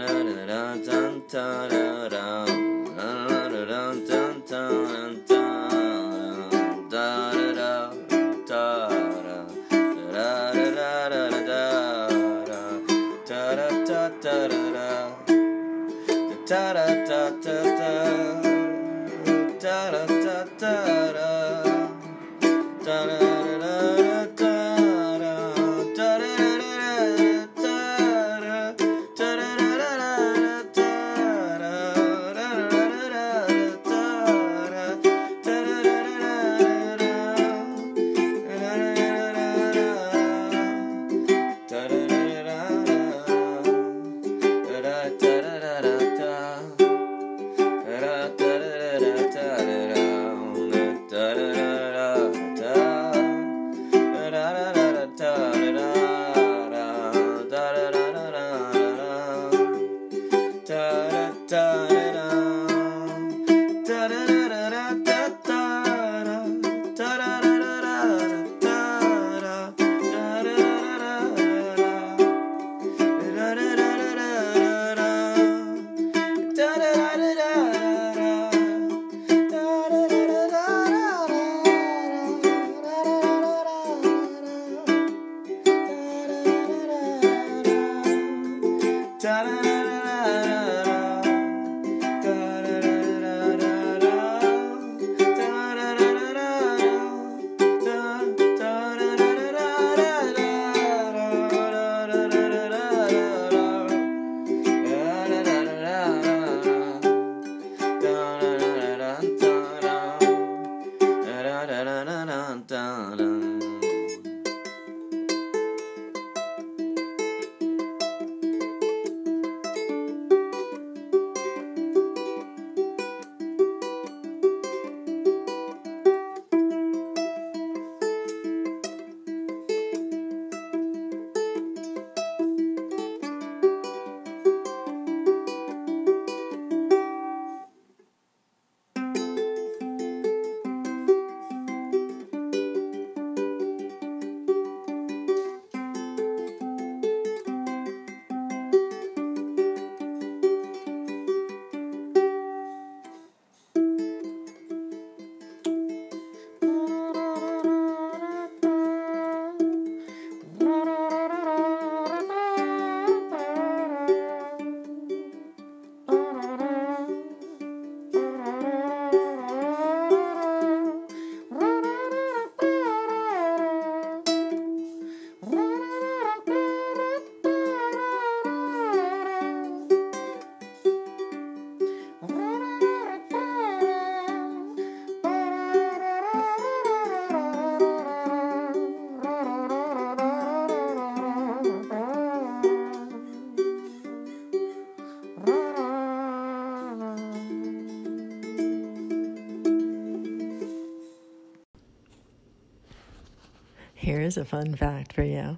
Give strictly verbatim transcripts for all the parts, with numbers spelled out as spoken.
Here's a fun fact for you.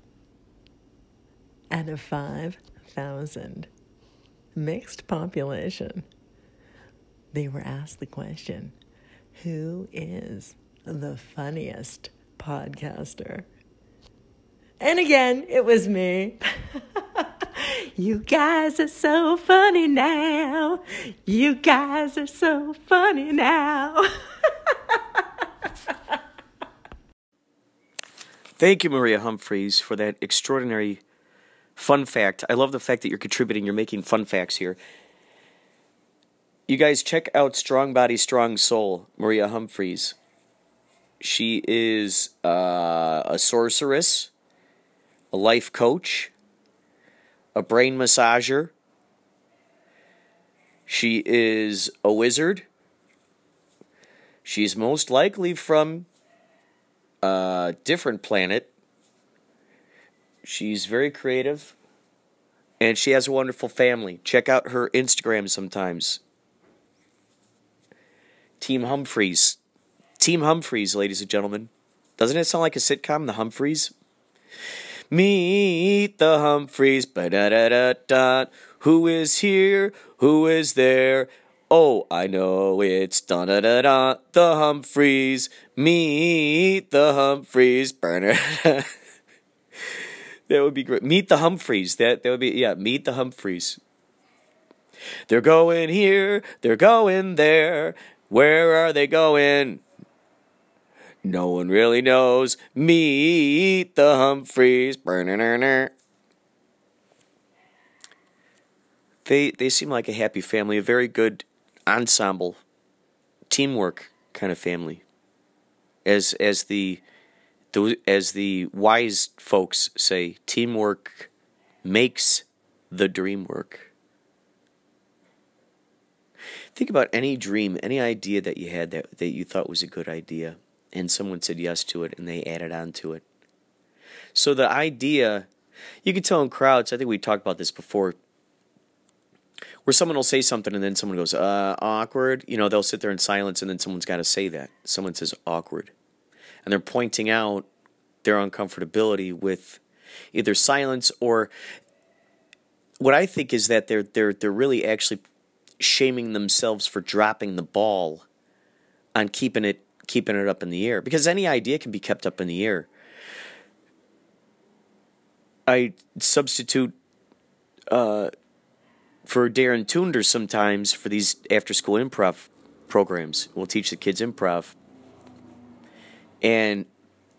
Out of five thousand mixed population, they were asked the question, who is the funniest podcaster? And again, it was me. You guys are so funny now. You guys are so funny now. Thank you, Maria Humphreys, for that extraordinary fun fact. I love the fact that you're contributing. You're making fun facts here. You guys check out Strong Body, Strong Soul, Maria Humphreys. She is uh, a sorceress, a life coach, a brain massager. She is a wizard. She's most likely from a different planet. She's very creative, and she has a wonderful family. Check out her Instagram sometimes. Team Humphreys. Team Humphreys, ladies and gentlemen. Doesn't it sound like a sitcom, The Humphreys? Meet the Humphreys. Ba-da-da-da-da. Who is here? Who is there? Oh, I know it's da-da-da-da. The Humphreys. Meet the Humphreys. That would be great. Meet the Humphreys. That that would be, yeah, Meet the Humphreys. They're going here, they're going there. Where are they going? No one really knows. Meet the Humphreys. They they seem like a happy family, a very good ensemble, teamwork kind of family. As as the, the as the wise folks say, teamwork makes the dream work. Think about any dream, any idea that you had that, that you thought was a good idea, and someone said yes to it, and they added on to it. So the idea, you can tell in crowds, I think we talked about this before, where someone will say something and then someone goes, uh, awkward. You know, they'll sit there in silence and then someone's got to say that. Someone says awkward. And they're pointing out their uncomfortability with either silence or what I think is that they're they're they're really actually shaming themselves for dropping the ball on keeping it keeping it up in the air. Because any idea can be kept up in the air. I substitute uh, for Darren Toonder sometimes for these after-school improv programs. We'll teach the kids improv. And,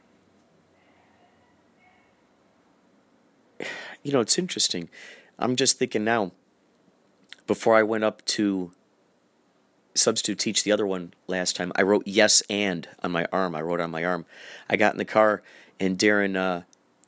you know, it's interesting. I'm just thinking now, before I went up to substitute teach the other one last time, I wrote yes and on my arm. I wrote on my arm. I got in the car, and Darren... Uh,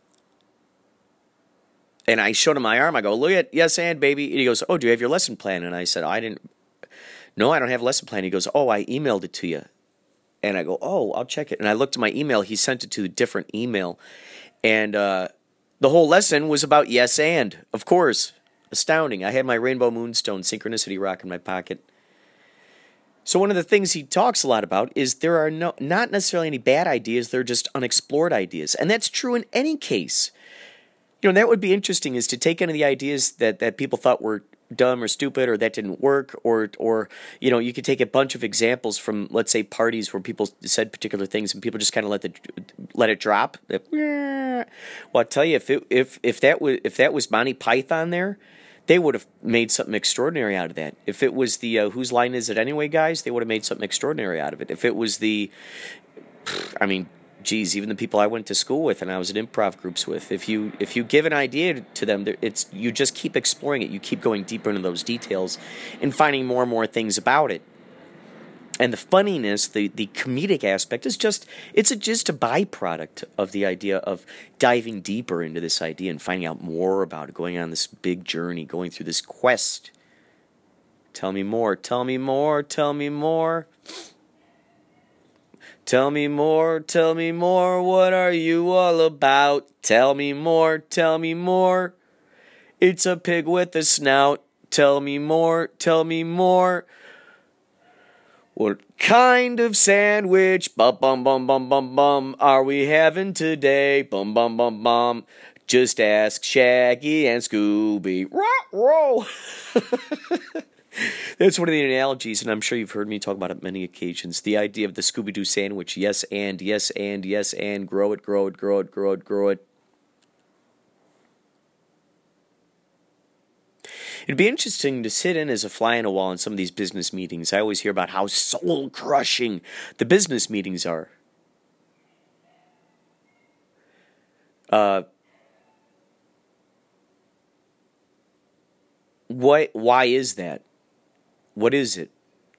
And I showed him my arm. I go, look at yes and, baby. And he goes, oh, do you have your lesson plan? And I said, I didn't. No, I don't have a lesson plan. He goes, oh, I emailed it to you. And I go, oh, I'll check it. And I looked at my email. He sent it to a different email. And uh, the whole lesson was about yes and, of course. Astounding. I had my Rainbow Moonstone Synchronicity Rock in my pocket. So one of the things he talks a lot about is there are no not necessarily any bad ideas. They're just unexplored ideas. And that's true in any case. You know, that would be interesting, is to take any of the ideas that, that people thought were dumb or stupid or that didn't work, or, or you know, you could take a bunch of examples from, let's say, parties where people said particular things and people just kind of let the let it drop. Well, I'll tell you, if it, if if that was if that was Monty Python there, they would have made something extraordinary out of that. If it was the uh, whose line is it anyway, guys, they would have made something extraordinary out of it. If it was the, I mean. Geez, even the people I went to school with and I was in improv groups with, if you if you give an idea to them, it's you just keep exploring it. You keep going deeper into those details and finding more and more things about it. And the funniness, the, the comedic aspect is just, it's a, just a byproduct of the idea of diving deeper into this idea and finding out more about it, going on this big journey, going through this quest. Tell me more, tell me more, tell me more. Tell me more, tell me more, what are you all about? Tell me more, tell me more. It's a pig with a snout. Tell me more, tell me more. What kind of sandwich, bum bum bum bum bum bum, are we having today? Bum bum bum bum. Just ask Shaggy and Scooby. Row, row. That's one of the analogies, and I'm sure you've heard me talk about it many occasions. The idea of the Scooby-Doo sandwich. Yes and, yes and, yes and. Grow it, grow it, grow it, grow it, grow it. It'd be interesting to sit in as a fly on a wall in some of these business meetings. I always hear about how soul-crushing the business meetings are. Uh, why, why is that? What is it?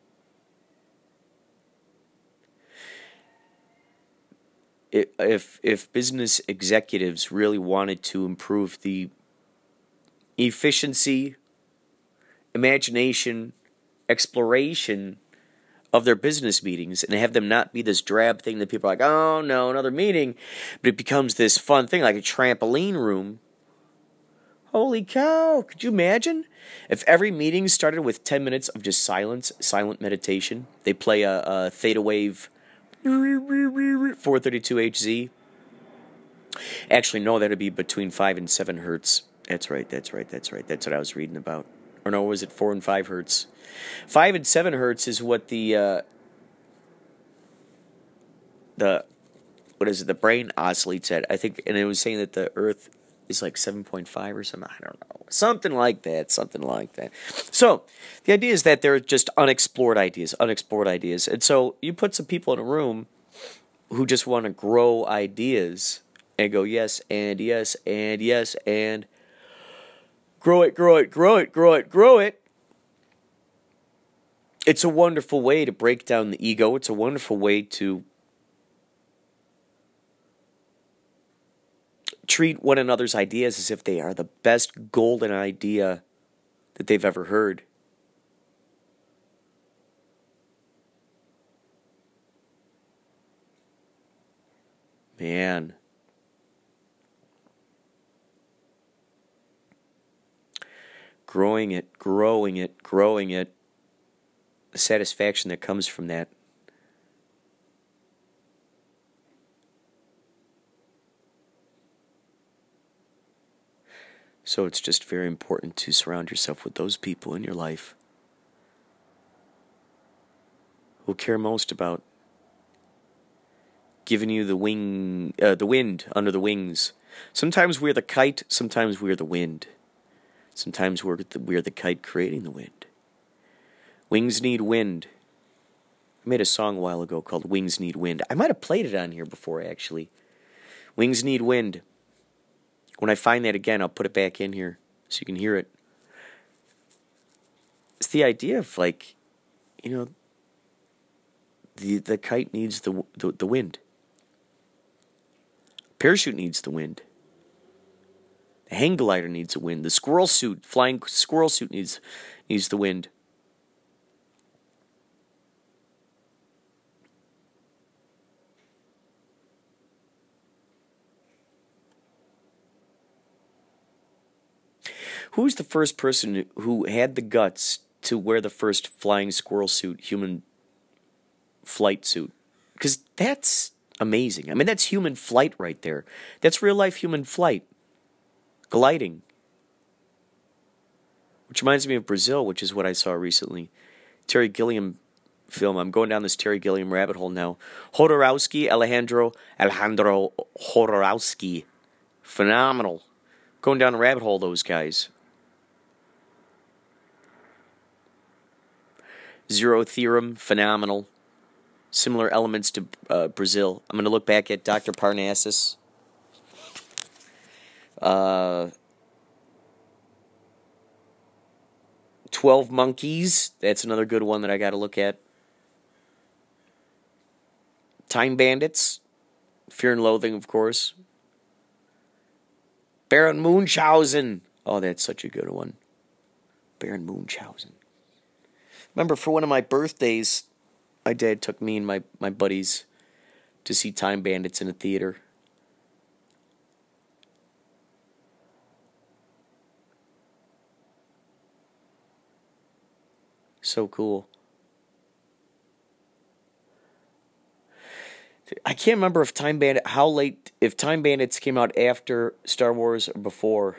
If if business executives really wanted to improve the efficiency, imagination, exploration of their business meetings and have them not be this drab thing that people are like, oh no, another meeting, but it becomes this fun thing like a trampoline room. Holy cow, could you imagine? If every meeting started with ten minutes of just silence, silent meditation, they play a, a theta wave four thirty-two H Z. Actually, no, that'd be between five and seven hertz. That's right, that's right, that's right. That's what I was reading about. Or no, was it four and five hertz? five and seven hertz is what the, uh, the, what is it, the brain oscillates at. I think, and it was saying that the Earth is like seven point five or something. I don't know. Something like that. Something like that. So the idea is that they're just unexplored ideas, unexplored ideas. And so you put some people in a room who just want to grow ideas and go, yes, and yes, and yes, and grow it, grow it, grow it, grow it, grow it. It's a wonderful way to break down the ego. It's a wonderful way to treat one another's ideas as if they are the best golden idea that they've ever heard. Man. Growing it, growing it, growing it. The satisfaction that comes from that. So it's just very important to surround yourself with those people in your life who care most about giving you the wing, uh, the wind under the wings. Sometimes we're the kite, sometimes we're the wind. Sometimes we're the, we're the kite creating the wind. Wings need wind. I made a song a while ago called Wings Need Wind. I might have played it on here before, actually. Wings need wind. When I find that again, I'll put it back in here so you can hear it. It's the idea of, like, you know, the the kite needs the the, the wind. Parachute needs the wind. The hang glider needs the wind. The squirrel suit, flying squirrel suit needs needs the wind. Who was the first person who had the guts to wear the first flying squirrel suit, human flight suit? Because that's amazing. I mean, that's human flight right there. That's real life human flight. Gliding. Which reminds me of Brazil, which is what I saw recently. Terry Gilliam film. I'm going down this Terry Gilliam rabbit hole now. Jodorowsky, Alejandro, Alejandro Jodorowsky. Phenomenal. Going down a rabbit hole, those guys. Zero Theorem, phenomenal. Similar elements to uh, Brazil. I'm going to look back at Doctor Parnassus. Uh, Twelve Monkeys. That's another good one that I got to look at. Time Bandits. Fear and Loathing, of course. Baron Munchausen. Oh, that's such a good one. Baron Munchausen. Remember, for one of my birthdays, my dad took me and my, my buddies to see Time Bandits in a theater. So cool. I can't remember if Time Bandit, how late, if Time Bandits came out after Star Wars or before.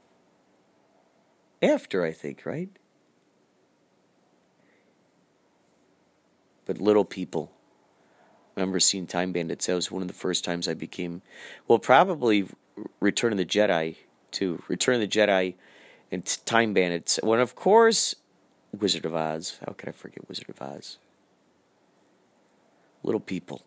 After, I think, right? But Little People. I remember seeing Time Bandits. That was one of the first times I became, well, probably Return of the Jedi, too. Return of the Jedi and Time Bandits. When, of course, Wizard of Oz. How could I forget Wizard of Oz? Little People.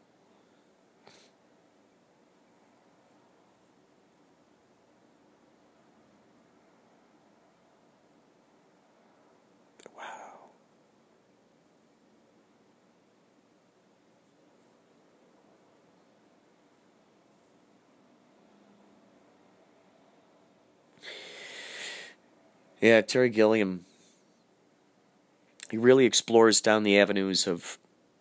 Yeah, Terry Gilliam. He really explores down the avenues of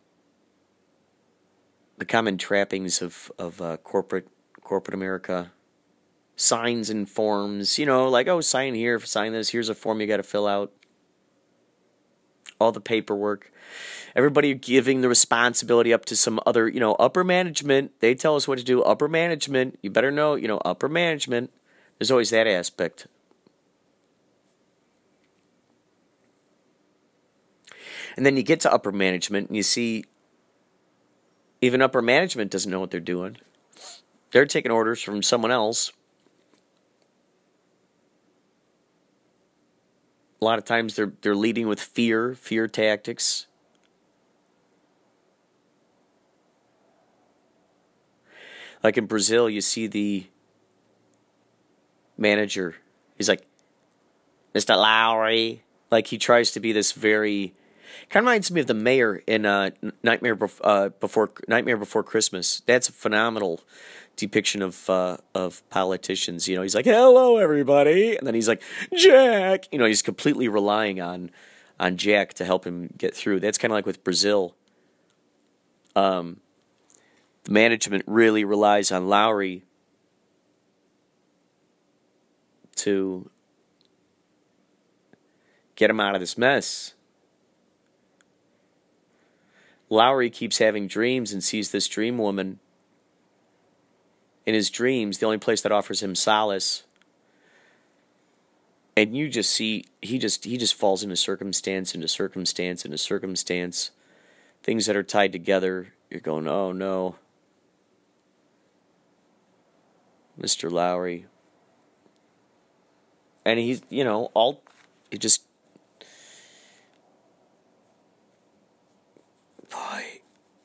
the common trappings of of uh, corporate corporate America. Signs and forms, you know, like, oh, sign here, sign this. Here's a form you got to fill out. All the paperwork. Everybody giving the responsibility up to some other, you know, upper management. They tell us what to do. Upper management. You better know, you know, upper management. There's always that aspect. And then you get to upper management and you see even upper management doesn't know what they're doing. They're taking orders from someone else. A lot of times they're they're leading with fear, fear tactics. Like in Brazil, you see the manager. He's like, Mister Lowry. Like he tries to be this very, kind of reminds me of the mayor in uh, Nightmare Bef- uh, Before Nightmare Before Christmas. That's a phenomenal depiction of uh, of politicians. You know, he's like, "Hello, everybody," and then he's like, "Jack." You know, he's completely relying on on Jack to help him get through. That's kind of like with Brazil. Um, the management really relies on Lowry to get him out of this mess. Lowry keeps having dreams and sees this dream woman. In his dreams, the only place that offers him solace. And you just see, he just he just falls into circumstance, into circumstance, into circumstance. Things that are tied together. You're going, oh no. Mister Lowry. And he's, you know, all, he just, boy,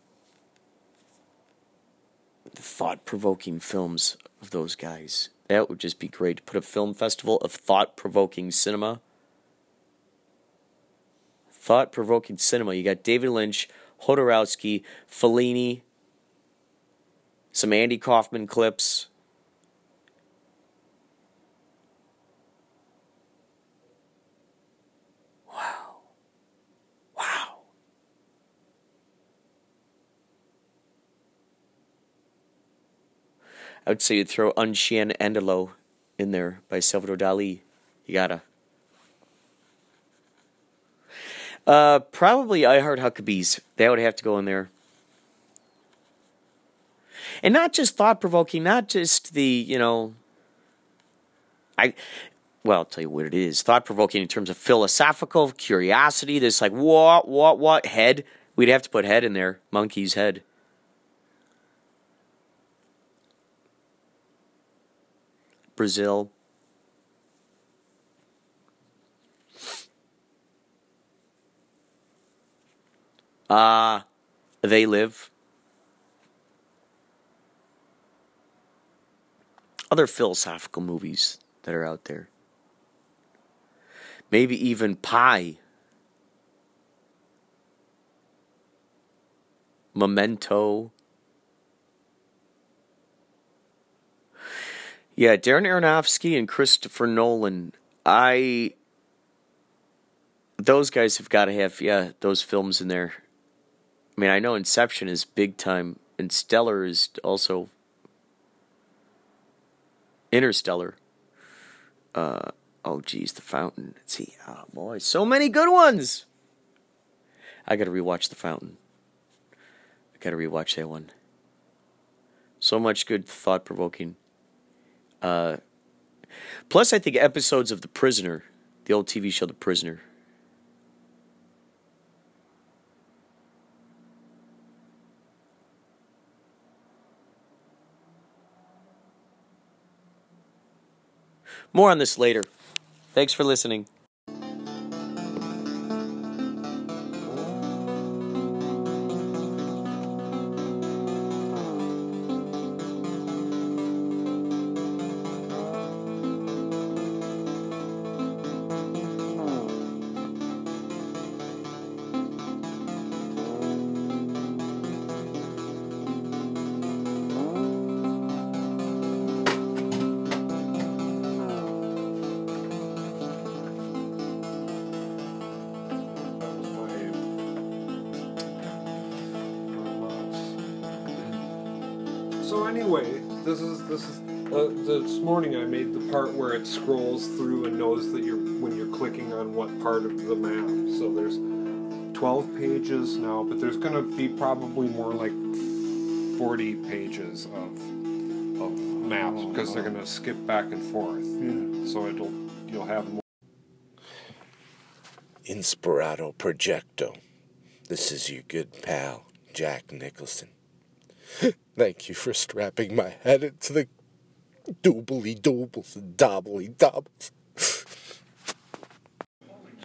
the thought-provoking films of those guys. That would just be great. To put a film festival of thought-provoking cinema. Thought-provoking cinema. You got David Lynch, Jodorowsky, Fellini, some Andy Kaufman clips. Wow. Wow. I would say you'd throw Un Chien Andalou in there by Salvador Dali. You gotta. Uh, probably I Heart Huckabees. That would have to go in there. And not just thought-provoking, not just the, you know, I, well, I'll tell you what it is. Thought-provoking in terms of philosophical curiosity, this like, what, what, what, head. We'd have to put head in there, monkey's head. Brazil. Ah, uh, They Live. Other philosophical movies that are out there. Maybe even Pi. Memento. Yeah, Darren Aronofsky and Christopher Nolan. I... Those guys have got to have, yeah, those films in there. I mean, I know Inception is big time, and Stellar is also Interstellar. Uh, oh, geez, The Fountain. Let's see, oh boy, so many good ones. I got to rewatch The Fountain. I got to rewatch that one. So much good, thought-provoking. Uh, plus, I think episodes of The Prisoner, the old T V show The Prisoner. More on this later. Thanks for listening. So anyway, this is this is uh, this morning I made the part where it scrolls through and knows that you're when you're clicking on what part of the map. So there's twelve pages now, but there's going to be probably more like forty pages of of maps because they're going to skip back and forth. Yeah. So it'll you'll have more. Inspirato Projecto. This is your good pal, Jack Nicholson. Thank you for strapping my head into the doobly doobles and dobbly dobbles.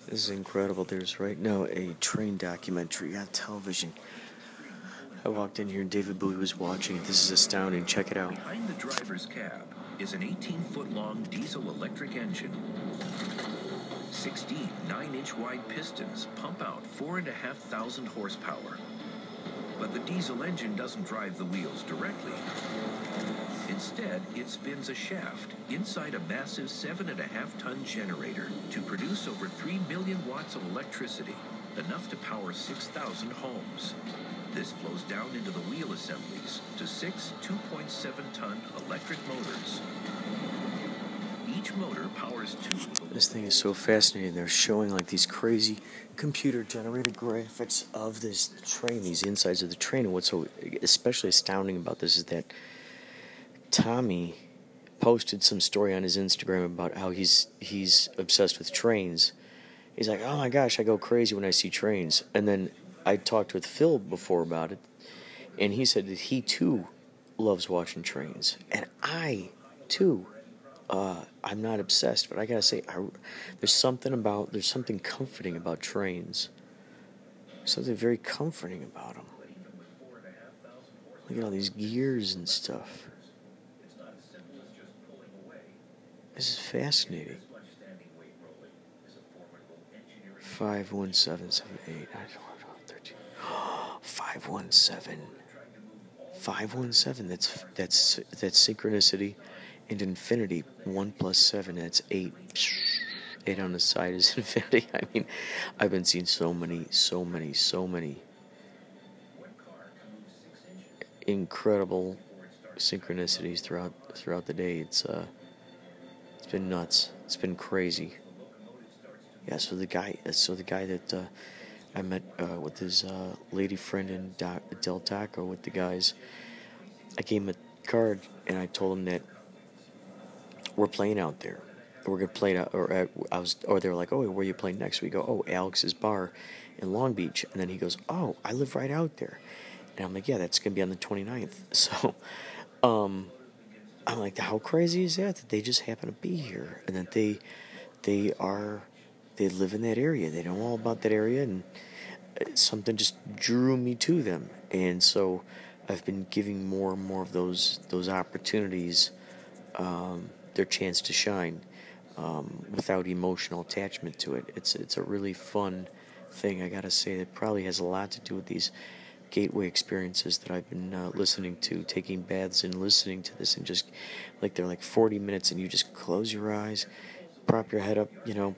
This is incredible. There's right now a train documentary on television. I walked in here and David Bowie was watching it. This is astounding. Check it out. Behind the driver's cab is an eighteen-foot-long diesel-electric engine. sixteen nine-inch wide pistons pump out four and a half thousand horsepower. But the diesel engine doesn't drive the wheels directly. Instead, it spins a shaft inside a massive seven and a half ton generator to produce over three million watts of electricity, enough to power six thousand homes. This flows down into the wheel assemblies to six two point seven ton electric motors. Each motor powers two. This thing is so fascinating. They're showing like these crazy computer-generated graphics of this train, these insides of the train. And what's so especially astounding about this is that Tommy posted some story on his Instagram about how he's he's obsessed with trains. He's like, oh my gosh, I go crazy when I see trains. And then I talked with Phil before about it, and he said that he too loves watching trains. And I too, uh, I'm not obsessed, but I gotta say, I, there's something about, there's something comforting about trains. Something very comforting about them. Look at all these gears and stuff. This is fascinating. Five one seven seven eight nine four thirteen. Five one seven. Five one seven. That's that's that's synchronicity and infinity. One plus seven. That's eight. Eight on the side is infinity. I mean, I've been seeing so many, so many, so many incredible synchronicities throughout throughout the day. It's uh, it's been nuts. It's been crazy. Yeah, so the guy, so the guy that uh, I met uh, with his uh, lady friend in Do- Del Taco with the guys, I gave him a card and I told him that we're playing out there. We're gonna play it out, or uh, I was, or they were like, "Oh, where are you playing next?" We go, "Oh, Alex's Bar in Long Beach," and then he goes, "Oh, I live right out there," and I'm like, "Yeah, that's gonna be on the twenty-ninth." So, um, I'm like, "How crazy is that? That they just happen to be here, and that they, they are." They live in that area. They know all about that area, and something just drew me to them. And so I've been giving more and more of those those opportunities um, their chance to shine um, without emotional attachment to it. It's it's a really fun thing. I gotta say, that probably has a lot to do with these gateway experiences that I've been uh, listening to, taking baths and listening to this, and just like they're like forty minutes, and you just close your eyes, prop your head up, you know.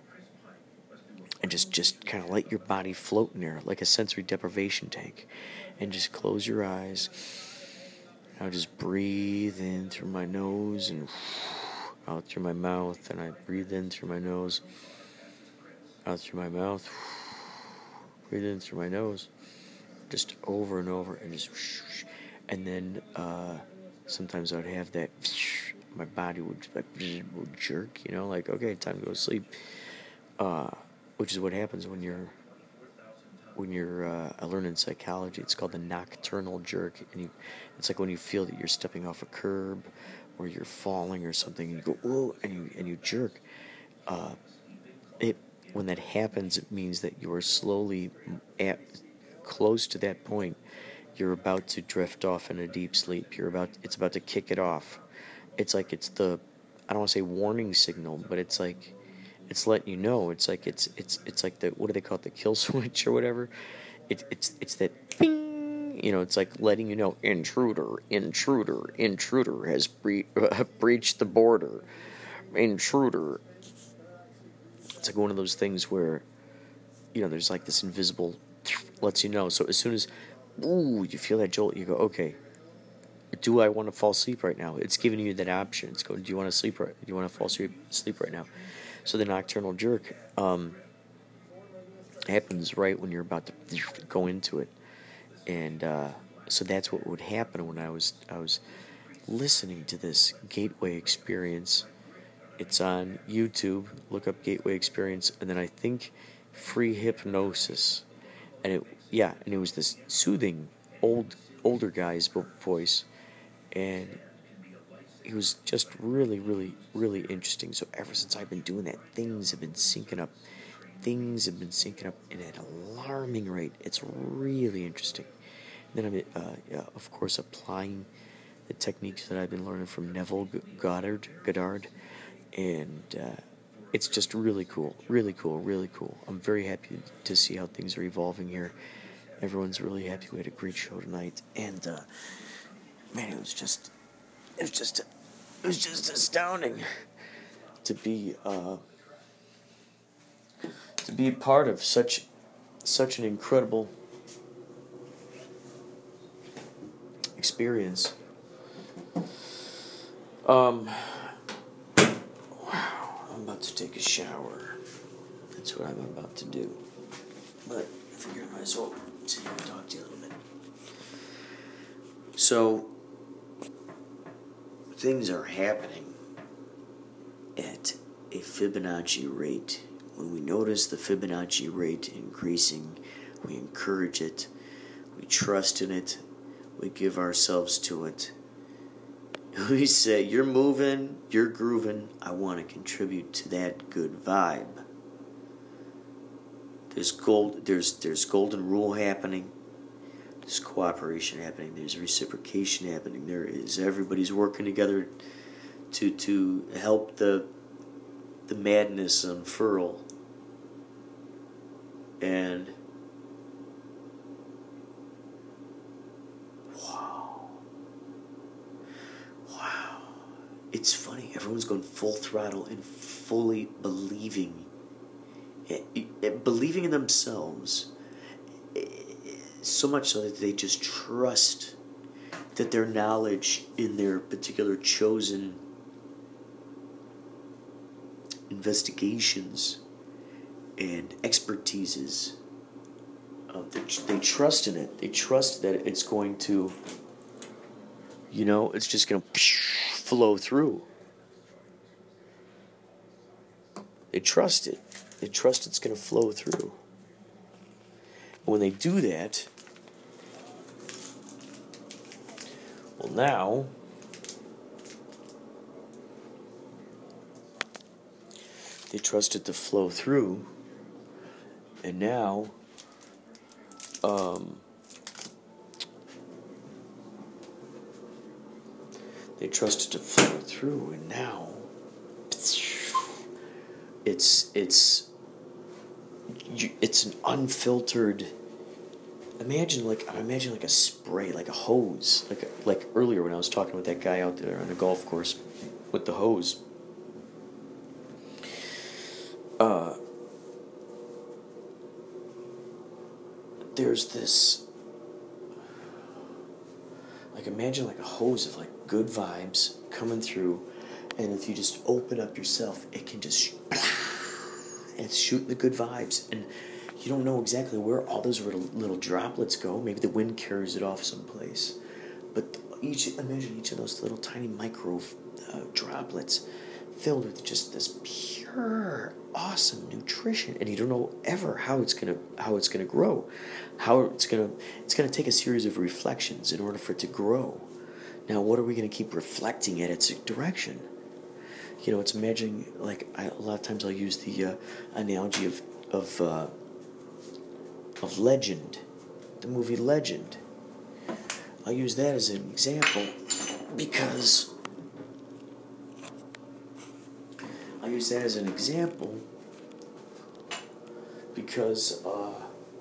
And just, just kind of let your body float in there like a sensory deprivation tank. And just close your eyes. I'll just breathe in through my nose and out through my mouth. And I breathe in through my nose, out through my mouth, breathe in through my nose. Just over and over. And just, and then uh, sometimes I would have that, my body would, would jerk, you know, like, okay, time to go to sleep. Uh, which is what happens when you're, when you're, uh, I learned in psychology, it's called the nocturnal jerk, and you, it's like when you feel that you're stepping off a curb, or you're falling or something, and you go, whoa, and you, and you jerk. Uh, it, when that happens, it means that you are slowly at, close to that point. You're about to drift off in a deep sleep. You're about, it's about to kick it off. It's like, it's the, I don't want to say warning signal, but it's like, it's letting you know. It's like it's it's it's like the, what do they call it, the kill switch or whatever. It, it's it's that ping, you know. It's like letting you know, intruder, intruder, intruder has bre- uh, breached the border, intruder. It's like one of those things where, you know, there's like this invisible, lets you know. So as soon as, ooh, you feel that jolt, you go, okay, do I want to fall asleep right now? It's giving you that option. It's going, do you want to sleep right? Do you want to fall asleep sleep right now? So the nocturnal jerk um, happens right when you're about to go into it, and uh, so that's what would happen when I was I was listening to this gateway experience. It's on YouTube. Look up gateway experience, and then I think free hypnosis, and it yeah, and it was this soothing old older guy's voice, and it was just really, really, really interesting. So ever since I've been doing that, things have been syncing up things have been syncing up at an alarming rate. It's really interesting. Then I'm, uh, yeah, of course, applying the techniques that I've been learning from Neville Goddard, Goddard, and uh, it's just really cool, really cool, really cool. I'm very happy to see how things are evolving here. Everyone's really happy. We had a great show tonight, and uh, man, it was just, it was just, it was just astounding to be, uh, to be a part of such, such an incredible experience. Um, wow, I'm about to take a shower. That's what I'm about to do. But I figure I might as well sit here and talk to you a little bit. So, things are happening at a Fibonacci rate. When we notice the Fibonacci rate increasing, we encourage it, we trust in it, we give ourselves to it. We say, you're moving, you're grooving, I want to contribute to that good vibe. There's gold there's there's golden rule happening. There's cooperation happening, there's reciprocation happening, there is everybody's working together to to help the the madness unfurl. And it's funny, everyone's going full throttle and fully believing, believing in themselves, so much so that they just trust that their knowledge in their particular chosen investigations and expertises, uh, they, they trust in it. They trust that it's going to, you know, it's just going to flow through. They trust it. They trust it's going to flow through. And when they do that, well, now they trust it to flow through, and now, um, they trust it to flow through, and now it's it's it's an unfiltered. Imagine like imagine like a spray, like a hose, like a, like earlier when I was talking with that guy out there on the golf course with the hose. Uh, there's this. Like imagine like a hose of like good vibes coming through, and if you just open up yourself, it can just it's shooting the good vibes, and you don't know exactly where all those little, little droplets go. Maybe the wind carries it off someplace, but each imagine each of those little tiny micro uh, droplets filled with just this pure, awesome nutrition, and you don't know ever how it's gonna how it's gonna grow, how it's gonna it's gonna take a series of reflections in order for it to grow. Now, what are we gonna keep reflecting at its direction? You know, it's imagining like I, a lot of times I'll use the uh, analogy of of uh, of Legend, the movie Legend. I'll use that as an example because. I use that as an example because uh,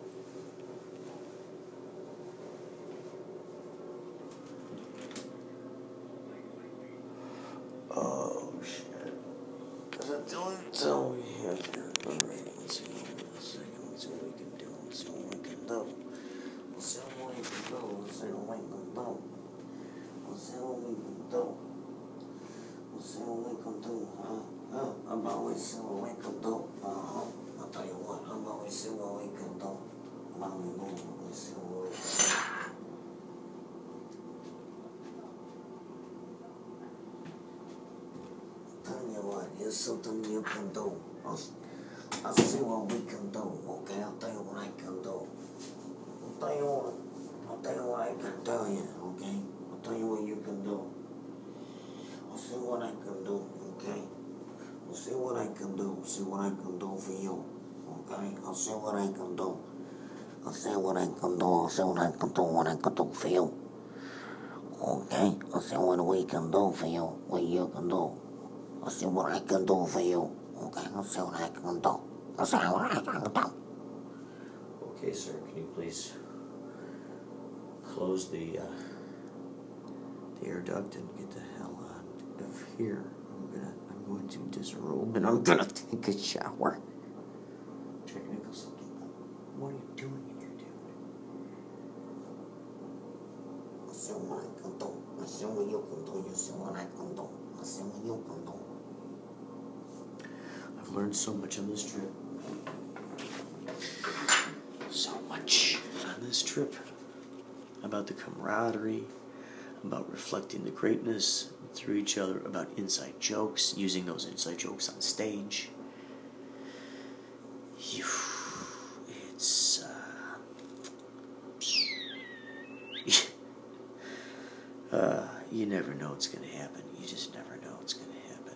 oh shit! Don't tell me here. All right, let's see. Let's see. Let's see what we can do. Let's see what we can do. Let's see what we can do. Let's see what we can do. Let's see what we can do. Let's see what we can do, huh? Oh, I'm always see what we can do. Uh-huh. I'll tell you what, I'm always see what we can do. I'm always see what we can do. Tell you what, here's something you can do. I'll, I'll see what we can do, okay? I'll tell you what I can do. I'll tell you what, I'll tell you what I can tell you, okay? I'll tell you what you can do. I'll see what I can do, okay? We'll see what I can do. See what I can do for you. Okay, I'll see what I can do. I'll see what I can do. I'll see what I can do. What I can do for you. Okay, I'll see what we can do for you. What you can do. I'll see what I can do for you. Okay, I'll see what I can do. I'll see what I can do. Okay, sir, can you please close the, uh, the air duct and get the hell out of here? I'm gonna, I'm going to disrobe and I'm gonna take a shower. Jack Nicholson, what are you doing here, dude? I'll see what I can do. I'll see what you can do. You see what I can do. I'll see what you can do. I've learned so much on this trip. So much on this trip. About the camaraderie, about reflecting the greatness through each other, about inside jokes, using those inside jokes on stage. It's, uh, uh, you never know what's going to happen. You just never know what's going to happen.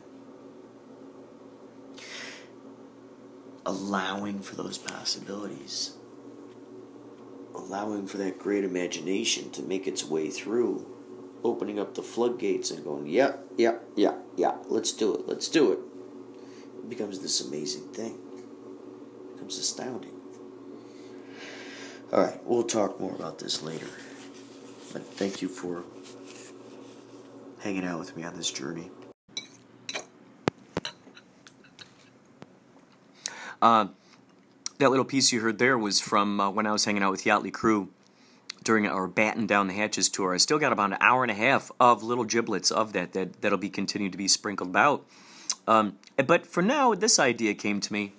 Allowing for those possibilities. Allowing for that great imagination to make its way through. Opening up the floodgates and going, yeah, yeah, yeah, yeah, let's do it, let's do it. It becomes this amazing thing. It becomes astounding. Alright, we'll talk more about this later. But thank you for hanging out with me on this journey. Uh, that little piece you heard there was from uh, when I was hanging out with Yachtly Crew during our Batten Down the Hatches tour. I still got about an hour and a half of little giblets of that, that that'll be continued to be sprinkled about. Um, but for now, this idea came to me.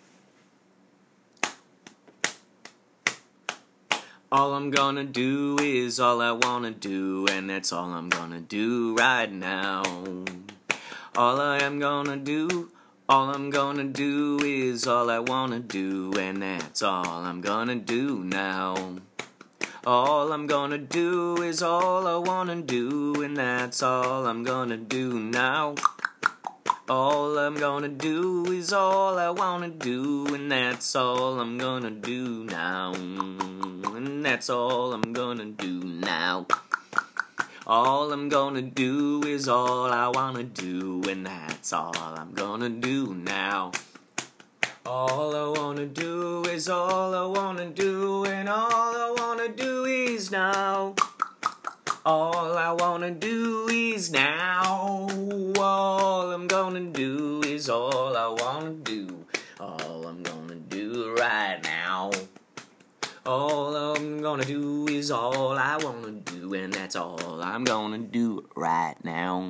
All I'm gonna do is all I wanna do, and that's all I'm gonna do right now. All I am gonna do, all I'm gonna do is all I wanna do, and that's all I'm gonna do now. All I'm gonna do is all I wanna do, and that's all I'm gonna do now. All I'm gonna do is all I wanna do, and that's all I'm gonna do now. And that's all I'm gonna do now. All I'm gonna do is all I wanna do, and that's all I'm gonna do now. All I wanna do is all I wanna do, and all I wanna do is now. All I wanna do is now. All I'm gonna do is all I wanna do. All I'm gonna do right now. All I'm gonna do is all I wanna do, and that's all I'm gonna do right now.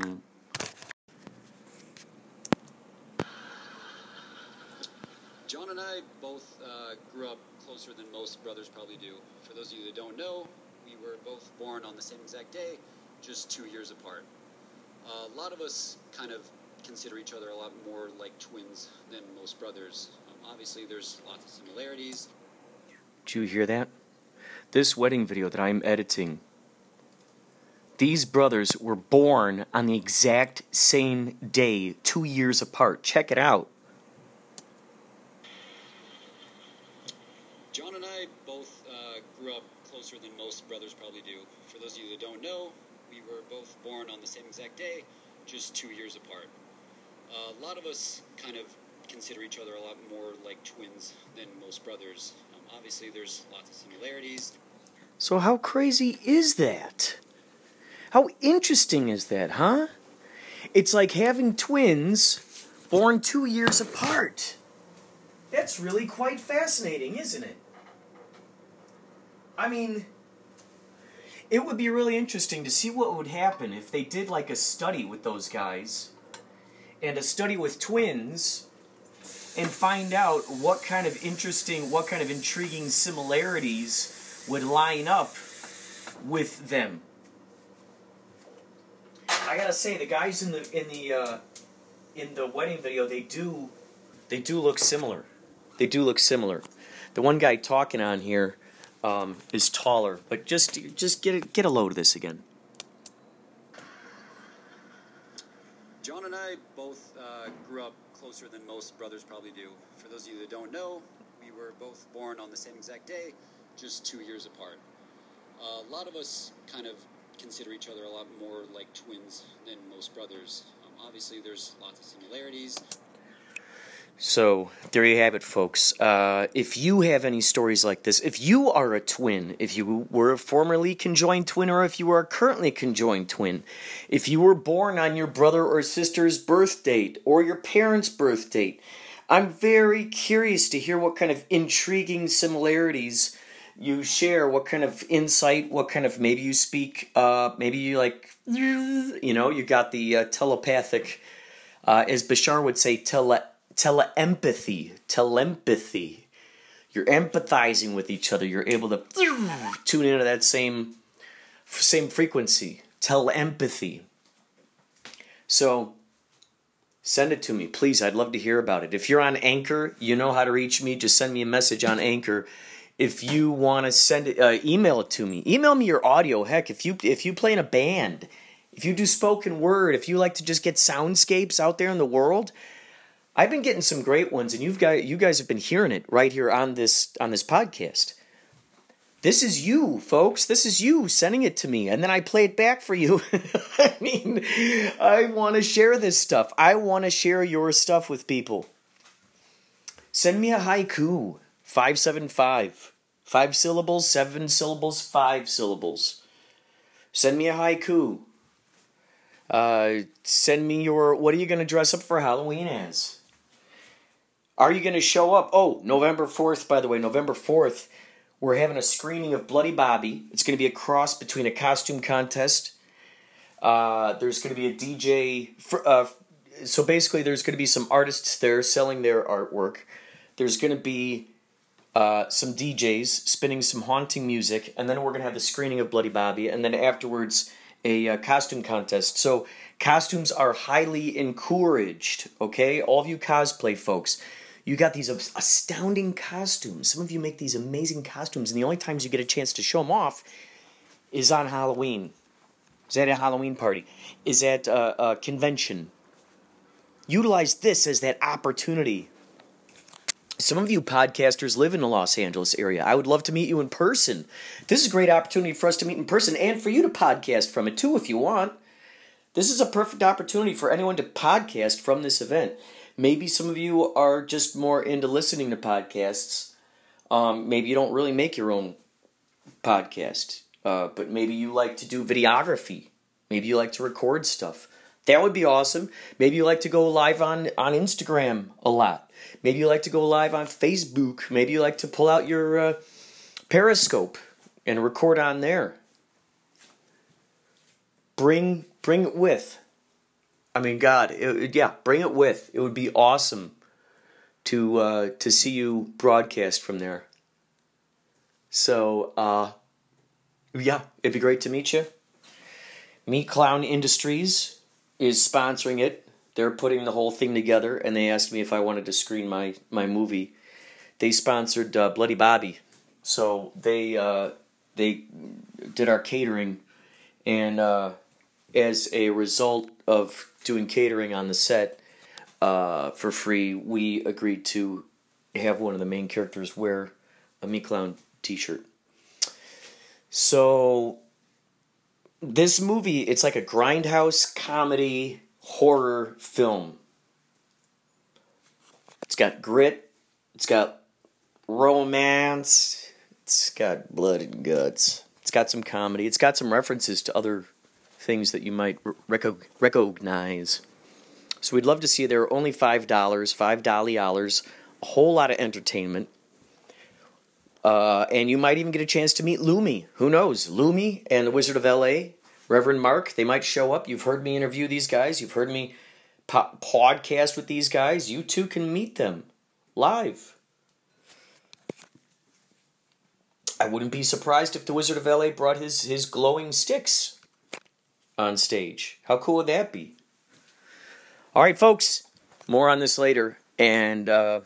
John and I both uh, grew up closer than most brothers probably do. For those of you that don't know, we were both born on the same exact day, just two years apart. Uh, a lot of us kind of consider each other a lot more like twins than most brothers. Um, obviously, there's lots of similarities. Did you hear that? This wedding video that I'm editing, these brothers were born on the exact same day, two years apart. Check it out. John and I both uh, grew up closer than most brothers probably do. For those of you that don't know, we were both born on the same exact day, just two years apart. Uh, a lot of us kind of consider each other a lot more like twins than most brothers. Um, obviously, there's lots of similarities. So how crazy is that? How interesting is that, huh? It's like having twins born two years apart. That's really quite fascinating, isn't it? I mean, it would be really interesting to see what would happen if they did like a study with those guys and a study with twins and find out what kind of interesting, what kind of intriguing similarities would line up with them. I gotta say, the guys in the in the uh, in the wedding video, they do they do look similar. They do look similar. The one guy talking on here um, is taller, but just just get a, get a load of this again. John and I both uh, grew up closer than most brothers probably do. For those of you that don't know, were both born on the same exact day, just two years apart. Uh, a lot of us kind of consider each other a lot more like twins than most brothers. Um, obviously, there's lots of similarities. So, there you have it, folks. Uh, if you have any stories like this, if you are a twin, if you were a formerly conjoined twin, or if you are currently conjoined twin, if you were born on your brother or sister's birth date, or your parents' birth date, I'm very curious to hear what kind of intriguing similarities you share, what kind of insight, what kind of, maybe you speak, uh, maybe you like, you know, you got the uh, telepathic, uh, as Bashar would say, tele Teleempathy, telepathy. You're empathizing with each other. You're able to tune into that same same frequency. Telepathy. So, send it to me, please. I'd love to hear about it. If you're on Anchor, you know how to reach me. Just send me a message on Anchor. If you want to send it, uh, email it to me. Email me your audio. Heck, if you if you play in a band, if you do spoken word, if you like to just get soundscapes out there in the world. I've been getting some great ones, and you've got you guys have been hearing it right here on this on this podcast. This is you, folks. This is you sending it to me, and then I play it back for you. I mean, I want to share this stuff. I want to share your stuff with people. Send me a haiku, five seven five, five syllables, seven syllables, five syllables. Send me a haiku. Uh, send me your. What are you going to dress up for Halloween as? Are you going to show up? Oh, November fourth, by the way, November fourth, we're having a screening of Bloody Bobby. It's going to be a cross between a costume contest. Uh, there's going to be a D J. For, uh, so basically, there's going to be some artists there selling their artwork. There's going to be uh, some D Js spinning some haunting music. And then we're going to have the screening of Bloody Bobby. And then afterwards, a uh, costume contest. So costumes are highly encouraged, okay? All of you cosplay folks. You got these astounding costumes. Some of you make these amazing costumes, and the only times you get a chance to show them off is on Halloween. Is at a Halloween party. Is at a, a convention. Utilize this as that opportunity. Some of you podcasters live in the Los Angeles area. I would love to meet you in person. This is a great opportunity for us to meet in person and for you to podcast from it too if you want. This is a perfect opportunity for anyone to podcast from this event. Maybe some of you are just more into listening to podcasts. Um, maybe you don't really make your own podcast. Uh, but maybe you like to do videography. Maybe you like to record stuff. That would be awesome. Maybe you like to go live on, on Instagram a lot. Maybe you like to go live on Facebook. Maybe you like to pull out your uh, Periscope and record on there. Bring, bring it with. I mean, God, it, yeah, bring it with. It would be awesome to uh, to see you broadcast from there. So, uh, yeah, it'd be great to meet you. Meat Clown Industries is sponsoring it. They're putting the whole thing together, and they asked me if I wanted to screen my, my movie. They sponsored uh, Bloody Bobby. So they uh, they did our catering, and uh, as a result of doing catering on the set uh, for free, we agreed to have one of the main characters wear a Meat Clown t-shirt. So this movie, it's like a grindhouse comedy horror film. It's got grit, it's got romance, it's got blood and guts, it's got some comedy, it's got some references to other things that you might rec- recognize. So we'd love to see you there. Only five dollars, five dolly dollars, a whole lot of entertainment. Uh, and you might even get a chance to meet Lumi. Who knows? Lumi and the Wizard of L A, Reverend Mark, they might show up. You've heard me interview these guys. You've heard me po- podcast with these guys. You too can meet them live. I wouldn't be surprised if the Wizard of L A brought his, his glowing sticks on stage. How cool would that be? All right, folks. More on this later. And uh,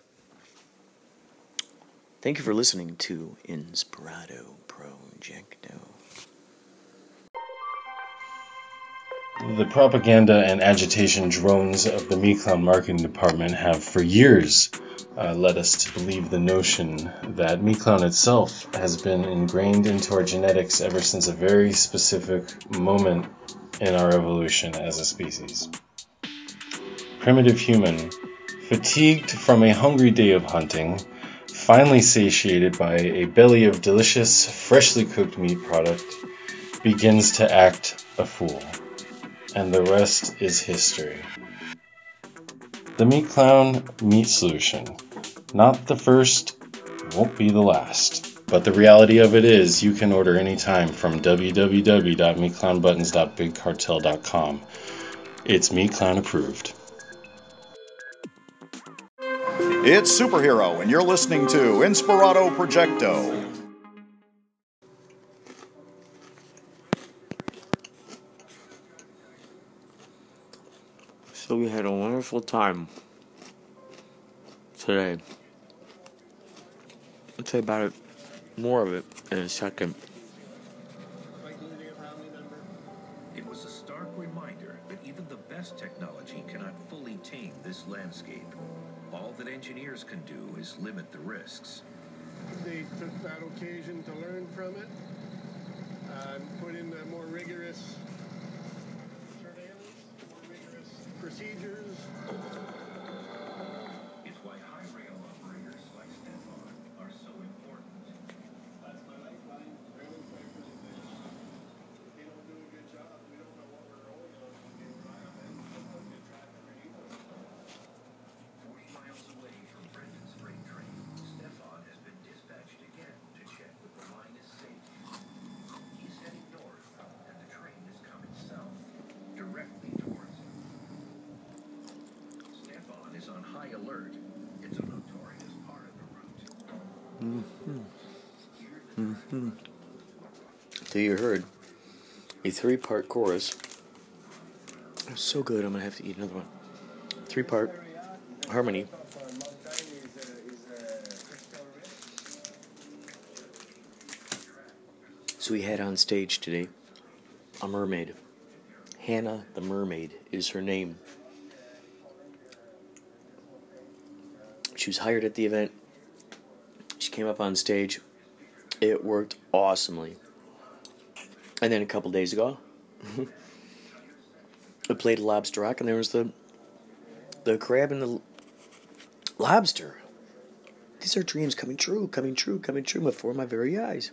thank you for listening to Inspirato Projecto. The propaganda and agitation drones of the MeClown marketing department have for years uh, led us to believe the notion that MeClown itself has been ingrained into our genetics ever since a very specific moment in our evolution as a species. Primitive human, fatigued from a hungry day of hunting, finally satiated by a belly of delicious, freshly cooked meat product, begins to act a fool. And the rest is history. The MeClown Meat Solution. Not the first, won't be the last. But the reality of it is, you can order anytime from w w w dot meat clown buttons dot big cartel dot com. It's MeClown approved. It's Superhero, and you're listening to Inspirato Projecto. So we had a wonderful time today. I'll tell you about it, more of it in a second. It was a stark reminder that even the best technology cannot fully tame this landscape. All that engineers can do is limit the risks. They took that occasion to learn from it and put in a more rigorous surveillance, more rigorous procedures. It's why high rail operators like Stefan are so important. That's my lifeline. Rail inspectors, if they don't do a good job, we don't know what we're rolling on. We can rely on them. Sometimes get trapped underneath us. forty miles away from Brendan's freight train, Stefan has been dispatched again to check that the line is safe. He's heading north, and the train is coming south, directly towards him. Stefan is on high alert. It's a notorious part of the route. Mm-hmm. Mm-hmm. So you heard a three-part chorus. It was so good, I'm going to have to eat another one. Three-part harmony. So we had on stage today a mermaid. Hannah the Mermaid is her name. She was hired at the event. She came up on stage. It worked awesomely. And then a couple days ago, I played Lobster Rock, and there was the the crab and the lobster. These are dreams coming true, coming true, coming true before my very eyes.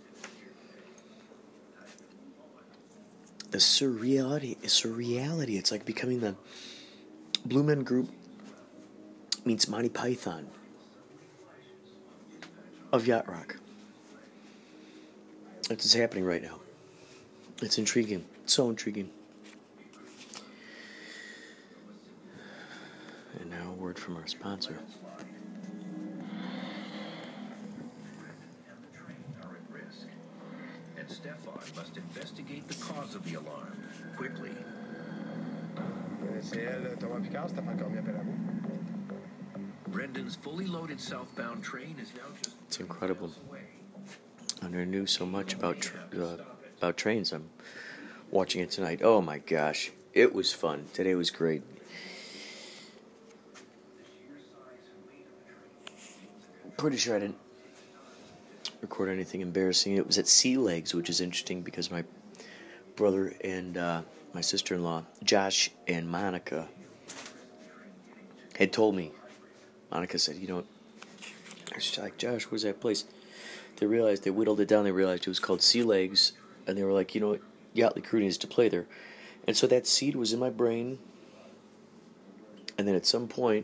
The surreality, surreality. It's like becoming the Blue Men Group meets Monty Python of yacht rock. That's what's happening right now. It's intriguing. It's so intriguing. And now a word from our sponsor. And Stefan must investigate the cause of the alarm quickly. Brendan's fully loaded southbound train is now just... It's incredible. I never knew so much about tra- uh, about trains. I'm watching it tonight. Oh my gosh. It was fun. Today was great. Pretty sure I didn't record anything embarrassing. It was at Sea Legs, which is interesting because my brother and uh, my sister-in-law, Josh and Monica, had told me. Monica said, you know, I was like, Josh, where's that place? They realized, they whittled it down, they realized it was called Sea Legs, and they were like, you know what, Yachtly Crew needs to play there. And so that seed was in my brain, and then at some point,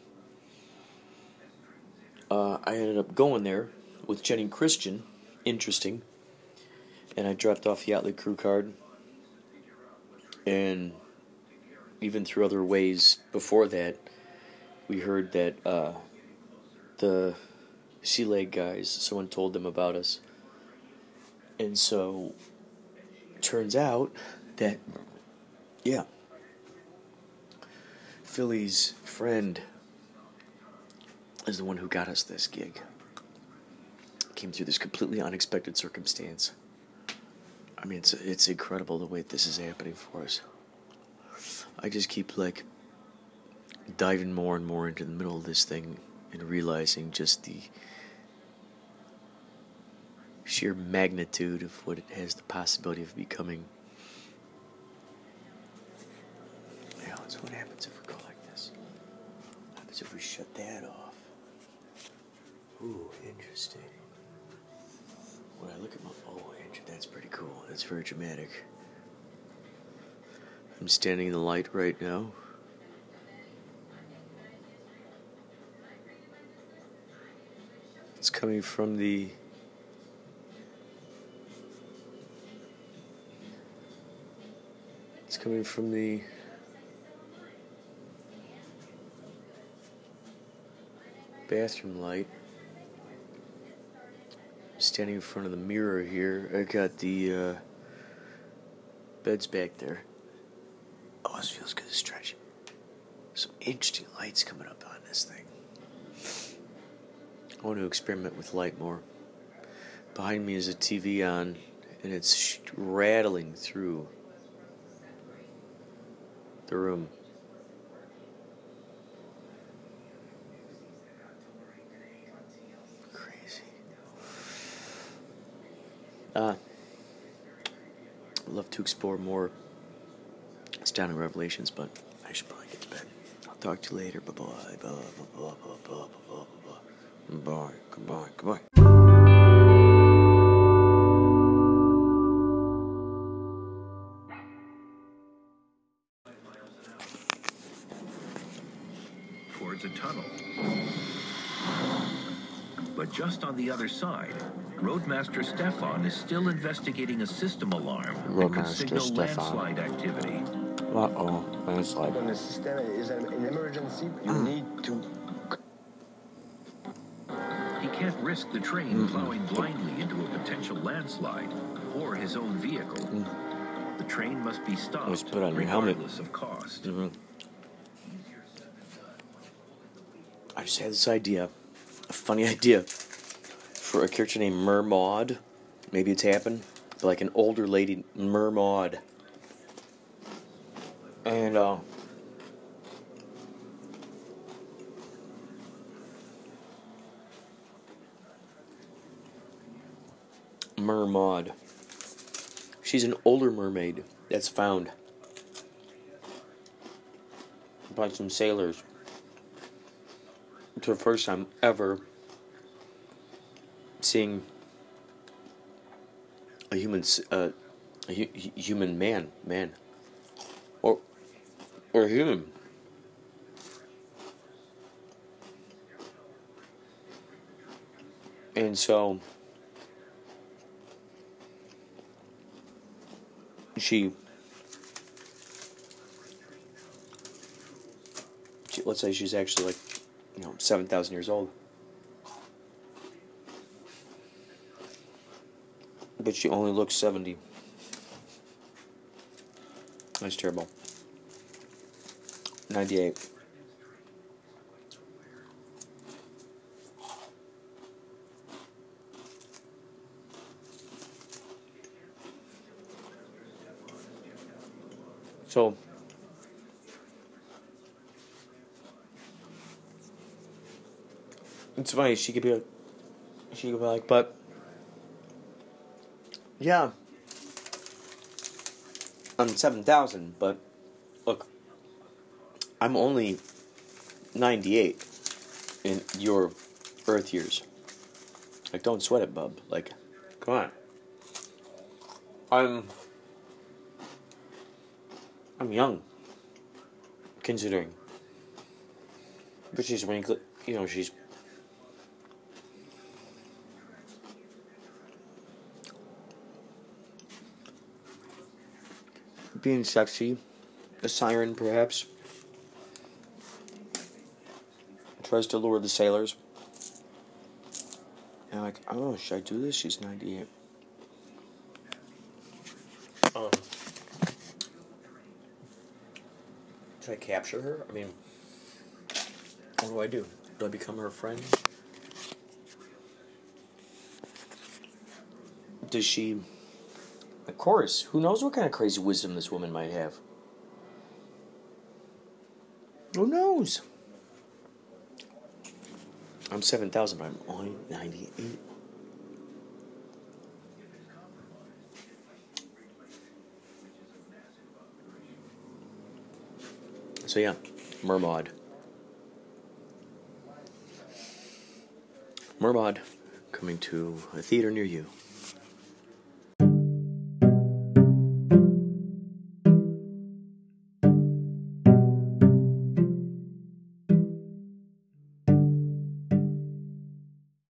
uh, I ended up going there with Jenny Christian, interesting, and I dropped off the Yachtly Crew card, and even through other ways before that, we heard that uh, the Sea Leg guys, someone told them about us. And so, turns out that, yeah, Philly's friend is the one who got us this gig. Came through this completely unexpected circumstance. I mean, it's it's incredible the way this is happening for us. I just keep, like, diving more and more into the middle of this thing and realizing just the sheer magnitude of what it has the possibility of becoming. Yeah, that's what happens if we go like this. What happens if we shut that off? Ooh, interesting. When I look at my... Oh, that's pretty cool. That's very dramatic. I'm standing in the light right now. It's coming from the It's coming from the bathroom light. I'm standing in front of the mirror here. I got the uh, beds back there. Oh, this feels good to stretch. Some interesting lights coming up on this thing. I want to experiment with light more. Behind me is a T V on, and it's sh- rattling through the room. Crazy. Uh, I'd love to explore more astounding revelations, but I should probably get to bed. I'll talk to you later. Bye-bye. Bye-bye. Bye-bye. Bye-bye. Bye-bye. Bye. Goodbye. Goodbye. Towards a tunnel. But just on the other side, Roadmaster Stefan is still investigating a system alarm that could signal landslide activity. Uh-oh, landslide. When the system is an emergency, you need to... He can't risk the train mm-hmm. plowing blindly into a potential landslide or his own vehicle. Mm. The train must be stopped, Let's put on regardless your of cost. Mm-hmm. I just had this idea, a funny idea, for a character named Mermaud. Maybe it's happened, but like an older lady, Mermaud. And, uh... Mermaud. She's an older mermaid that's found by some sailors. It's her first time ever seeing a human, uh, a hu- human man, man, or or human. And so she, she, let's say she's actually like, you know, seven thousand years old. But she only looks seventy. That's terrible. ninety-eight. So, it's funny, she could be like, she could be like, but, yeah, I'm seven thousand, but, look, I'm only ninety-eight in your Earth years. Like, don't sweat it, bub. Like, come on. I'm, I'm young, considering. But she's wrinkly, you know, she's being sexy, a siren perhaps, tries to lure the sailors. And I'm like, oh, should I do this? She's ninety-eight. Um, should I capture her? I mean, what do I do? Do I become her friend? Does she... Of course, who knows what kind of crazy wisdom this woman might have? Who knows? I'm seven thousand, but I'm only ninety-eight. So yeah, Mermaid. Mermaid coming to a theater near you.